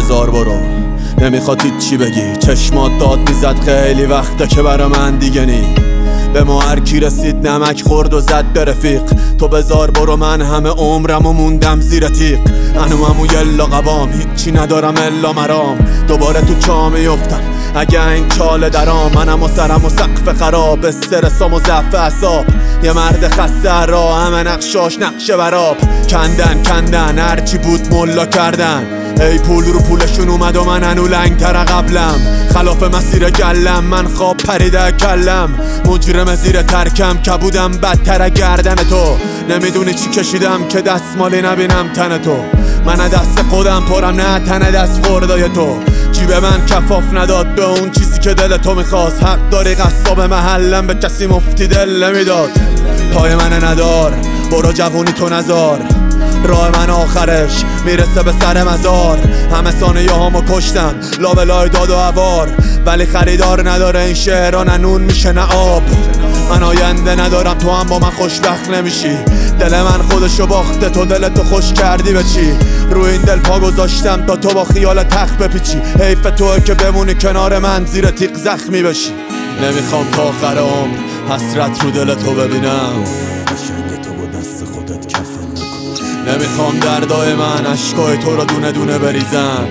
بزار برو، نمیخواد هیچی بگی. چشمات داد میزد خیلی وقته که برا من دیگه نی. به ما هر کی رسید نمک خورد و زد به رفیق. تو بزار برو، من همه عمرمو موندم زیر تیغ. انومو یلا قبام، هیچی ندارم الا مرام. دوباره تو چاه میفتم اگه این چاله درام. منم و سرم و سقف خراب، استرسام و ضعف اعصاب. یه مرد خسته را همه نقشاش نقشه براب. کندن هرچی بود ملا کردن. ای پول رو پولشون اومد و من هنو لنگ تر قبلم. خلاف مسیر گلم، من خواب پریده کلم. مجرم زیر ترکم، کبودم بدتر گردن تو. نمیدونی چی کشیدم که دستمالی نبینم تن تو. من دست خودم پرم، نه تن دست خوردای تو. جیب من کفاف نداد به اون چیزی که دل تو میخواست. حق داری قصاب محلم به کسی مفتی دل نمیداد. پای من ندار، برو جوونی تو نزار. راه من آخرش میرسه به سر مزار. همه ثانیه هامو کشتم لابلای داد و عوار. ولی خریدار نداره این شعرها، نه نون میشه نه آب. من آینده ندارم، تو هم با من خوشبخت نمیشی. دل من خودشو باخته، تو دل تو خوش کردی به چی؟ روی این دل پا گذاشتم تا تو با خیال تخت بپیچی. حیف توه که بمونی کنار من زیر تیغ زخمی بشی. نمیخوام تا آخر عمر حسرت رو دل تو ببینم. قشنگ تو با دست خودت کفن نکن. نمیخوام دردای من عشقای تو رو دونه دونه بریزم.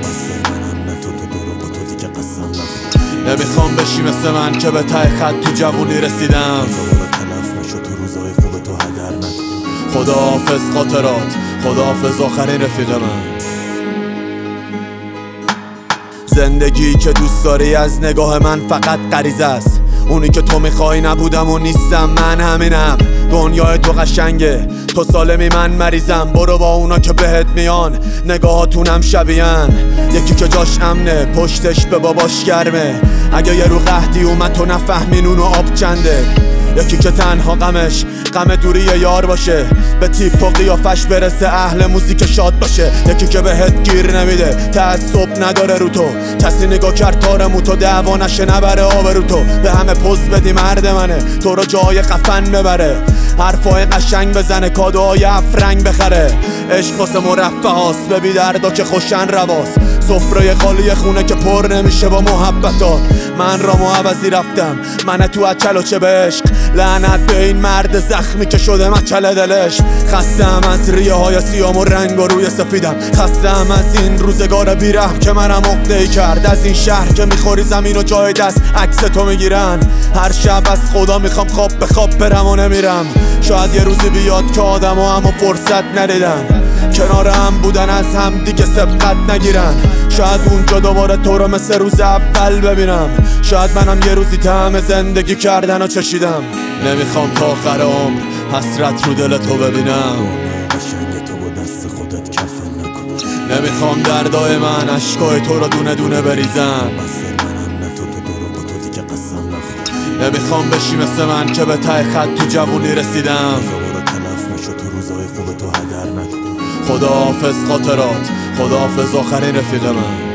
نمیخوام بشی مثل من که به ته خط تو جوونی رسیدم. تلف نشو تو روزای خوب تو هدر نکن. خداحافظ خاطرات، خداحافظ آخرین رفیق من. زندگی که دوست داری از نگاه من فقط غریزه است. اونی که تو میخوای نبودم و نیستم، من همینم. دنیای تو قشنگه، تو سالمی من مریضم. برو با اونا که بهت میان، نگاهاتونم شبیهن. یکی که جاش امنه، پشتش به باباش گرمه. اگه یه رو قحطی اومد تو نفهمین اونو آب چنده. یکی که تنها غمش غم دوری یار باشه، به تیپ و قیافش برسه اهل موزیک شاد باشه. یکی که بهت گیر نمیده، تعصب نداره رو تو. کسی نگاه کرد تارمو تو دعوا نشه نبره آب رو تو. به همه پوز بدی مرد منه، تو رو جای خفن ببره. حرفای قشنگ بزنه، کادوهای افرنگ بخره. عشق واسه مرفه هاست، به بی دردا که خوشن رواست. سفره خالی خونه که پر نمیشه با محبتات. من رامو عوضی رفتم، من تو اچل و چه به عشق. لعنت به این مرد زخمی که شده مچل دلش. خستم از ریه های سیام و رنگ و روی سفیدم. خستم از این روزگار بیرحم که منم عقده‌ای کرد. از این شهر که میخوری زمین و جای دست عکس تو میگیرن. هر شب از خدا میخوام خواب به خواب برم و نمیرم. شاید یه روزی بیاد که آدم ها همو فرصت ندیدن، کنار هم بودن از هم دیگه سبقت نگیرن. شاید اونجا دوباره تو رو مثل روز اول ببینم. شاید منم یه روزی طعم زندگی کردن و چشیدم. نمیخوام تا آخر عمر حسرت رو دل تو ببینم. قشنگ تو با دست خودت کفن نکن. نمیخوام دردای من عشقای تو رو دونه دونه بریزم. نمیخوام بشی مثل من که به ته خط تو جوونی رسیدم. تلف نشو تو روزای خوب تو هدر نکن. خداحافظ خاطرات، خداحافظ آخرین رفیق من.